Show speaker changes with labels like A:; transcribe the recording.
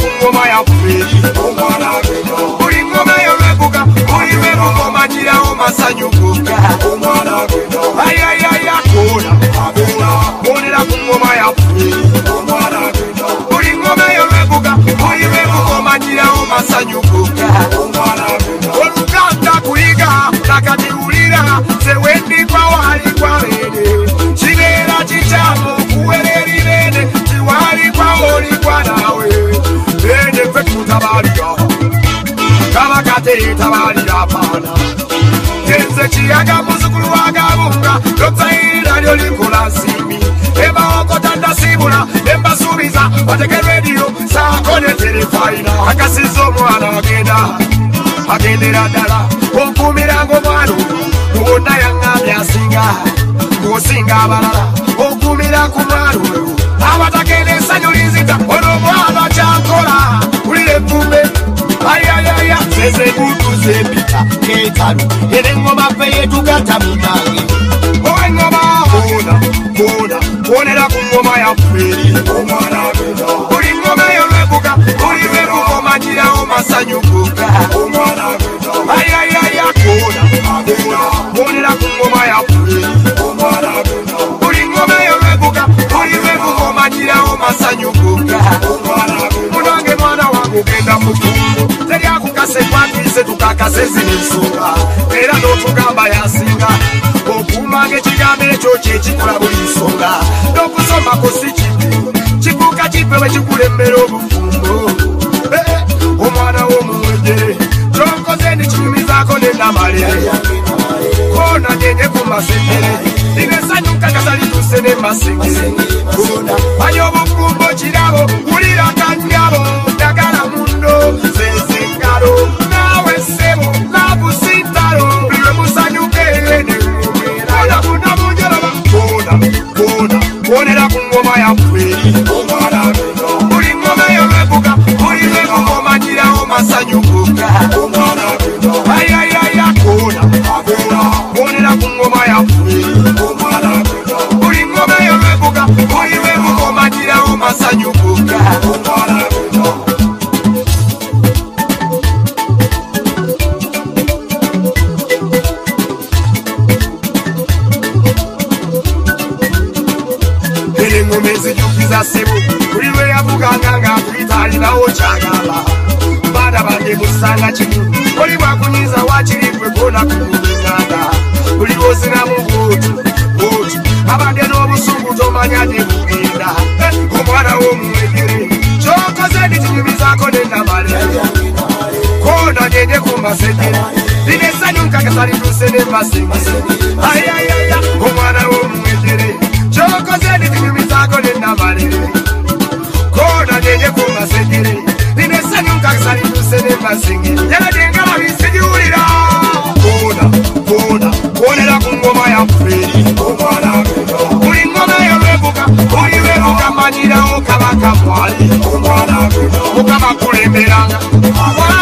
A: kungoma ya kweli buli ngoma yolebuka buli lwebuka omanyirawo masanyukuka ayayaya konera kungoma ya kweli buli ngoma yolebuka buli lwebuka omanyirawo masanyukuka olukanda kuyiga nakatiwulira sewendikwa wali kwabene kibeera kikyamu okuwerera ibene tiwalikwa olikwa nawe bene ffe tutabalira kabakate tabalira paana enze kiyaga muzukulu wagabunga lotsaira lyo likola nsimi ebaokota ndasibula embasuubiza bateke rediyo saako ne terefayina akasiza omwana agendera ddala okumiranga omwana wonna yaŋŋambye asinga ng'osinga abalala okumira ku mwana oyo abatakenda essanyu linzita ono omwana kyankola wulira evumbe ayayaya zezekutuza empita n'etalu era engoma ffe yetugatta munange ow'engoma kwonera ku ngoma yafferi buli ngoma yolwebuka buli lwebuka omanyirawo masanyukuka ayayaya kwonera ku ngoma yafferi buli ngoma yolwebuka buli lwebuka omanyirawo masanyukuka munange mwana wange ogenda mutundu teryakukase kwatise tukakase zinesonga era n'otugamba yasinga okumanga ekigambo ekyo kyekikola buli nsonga n'okusomako si kibi kikuuka kipe bwe kikulembera obufumbo omwana w'omuwejere kyonkoze ndikinyumizaako nenamale kona nyenye ku masengere linesanyuka kasalituuse nemasengere manya obufumbo kirabo wulira kanyabo dagala mundo zezengalo nawe sebo nabusintalo lwe musanyuke nenumera kuna munjoloba kwonera ku ngoma yafferi buli ngoma yolwebuka buli lwebuka omanyirawo masanyukuka ayayaya kwonera ku ngoma yafferi buli ngoma yolwebuka buli lwebuka omanyirawo masanyukuka engoma ezijukiza ssebo buli lwe yavuganga ng'akuyita alinawo kyagamba baana bange musanga kimu oli bwakunyiza wakiri gwe kwona kumubeŋŋanga buli lwozinamu bwoti abadde n'obusungu tomanya gye bugenda omwana w'omuwegere kyokoze ndikinyumizaako nenamale kona nyenye ku masengere lina essanyu nkakasa lituuse nemasengere ayayaya omwana w'omuwegere kyokoze ndikinyumizaako nenamale kona nyenye ku masengere lina essanyu nkakasa lituuse nemasengere yaladengala bisigiwulira kwonera ku ngoma yafferi buli ngoma yolwebuka buli lwebuka manyirawo kabaka mwali mukama kulemberanga